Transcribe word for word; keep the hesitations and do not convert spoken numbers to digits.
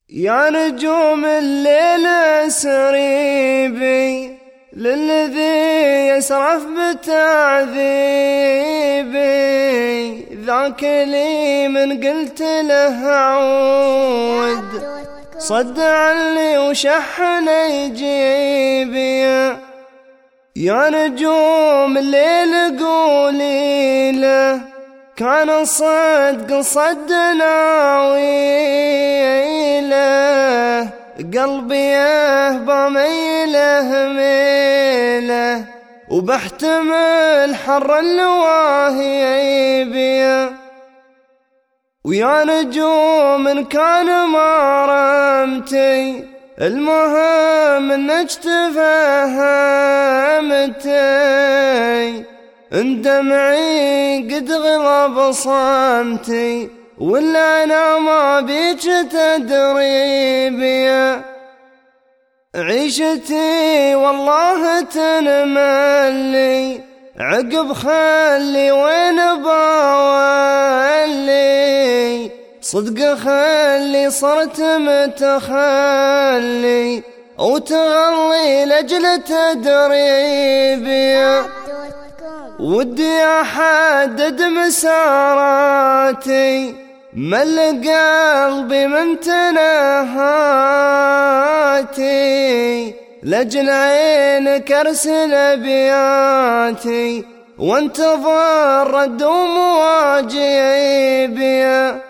يا نجوم الليل اسري بي للذي يسرف بتعذيبي، ذاك لي من قلت له عود صد عني وشحن يجيبي. يا نجوم الليل قولي له كان الصدق صدنا ويله، قلبي يهبى ميله ميله وبحتمل حر الواهي بيه. ويا نجوم إن كان ما رمتي المهم انك تفهمتي، ان دمعي قد غلب صمتي ولا انا ما بيك تدريبي. عيشتي والله تنملي عقب خلي وين باولي، صدق خلي صرت متخلي وتغلي لجل تدريبي. ودي احدد مساراتي مل قلبي من تنهاتي، لجل عينك ارسل ابياتي وانتظر رد مواجبي.